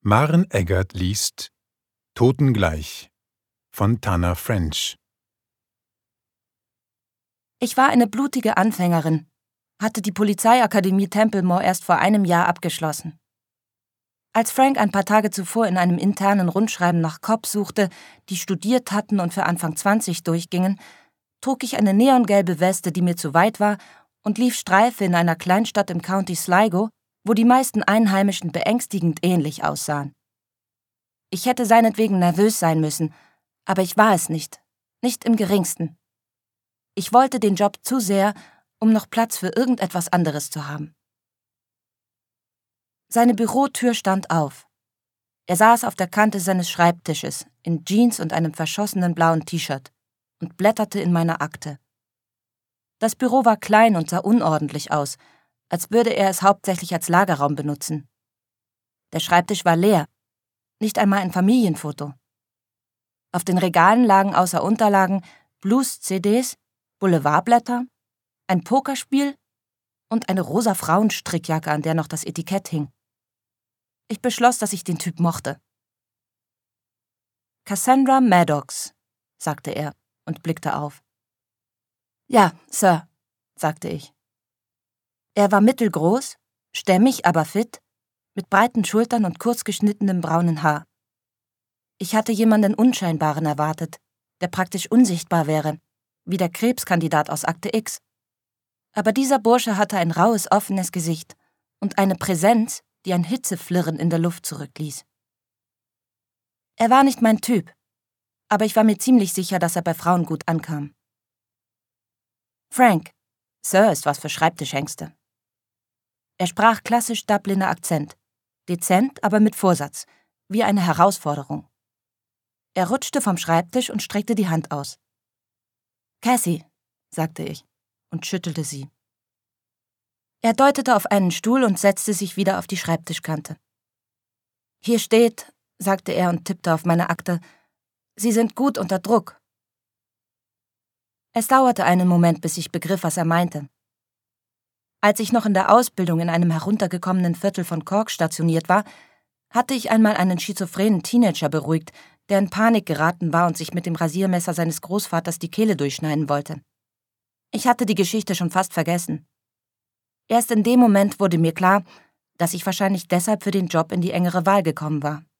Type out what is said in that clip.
Maren Eggert liest Totengleich von Tana French. Ich war eine blutige Anfängerin, hatte die Polizeiakademie Templemore erst vor einem Jahr abgeschlossen. Als Frank ein paar Tage zuvor in einem internen Rundschreiben nach Cops suchte, die studiert hatten und für Anfang 20 durchgingen, trug ich eine neongelbe Weste, die mir zu weit war, und lief Streife in einer Kleinstadt im County Sligo, wo die meisten Einheimischen beängstigend ähnlich aussahen. Ich hätte seinetwegen nervös sein müssen, aber ich war es nicht im geringsten. Ich wollte den Job zu sehr, um noch Platz für irgendetwas anderes zu haben. Seine Bürotür stand auf. Er saß auf der Kante seines Schreibtisches, in Jeans und einem verschossenen blauen T-Shirt, und blätterte in meiner Akte. Das Büro war klein und sah unordentlich aus, als würde er es hauptsächlich als Lagerraum benutzen. Der Schreibtisch war leer, nicht einmal ein Familienfoto. Auf den Regalen lagen außer Unterlagen Blues-CDs, Boulevardblätter, ein Pokerspiel und eine rosa Frauenstrickjacke, an der noch das Etikett hing. Ich beschloss, dass ich den Typ mochte. »Cassandra Maddox«, sagte er und blickte auf. »Ja, Sir«, sagte ich. Er war mittelgroß, stämmig, aber fit, mit breiten Schultern und kurz geschnittenem braunen Haar. Ich hatte jemanden Unscheinbaren erwartet, der praktisch unsichtbar wäre, wie der Krebskandidat aus Akte X. Aber dieser Bursche hatte ein raues, offenes Gesicht und eine Präsenz, die ein Hitzeflirren in der Luft zurückließ. Er war nicht mein Typ, aber ich war mir ziemlich sicher, dass er bei Frauen gut ankam. Frank, Sir ist was für Schreibtischhengste. Er sprach klassisch Dubliner Akzent, dezent, aber mit Vorsatz, wie eine Herausforderung. Er rutschte vom Schreibtisch und streckte die Hand aus. »Cassie«, sagte ich und schüttelte sie. Er deutete auf einen Stuhl und setzte sich wieder auf die Schreibtischkante. »Hier steht«, sagte er und tippte auf meine Akte, »Sie sind gut unter Druck.« Es dauerte einen Moment, bis ich begriff, was er meinte. Als ich noch in der Ausbildung in einem heruntergekommenen Viertel von Cork stationiert war, hatte ich einmal einen schizophrenen Teenager beruhigt, der in Panik geraten war und sich mit dem Rasiermesser seines Großvaters die Kehle durchschneiden wollte. Ich hatte die Geschichte schon fast vergessen. Erst in dem Moment wurde mir klar, dass ich wahrscheinlich deshalb für den Job in die engere Wahl gekommen war.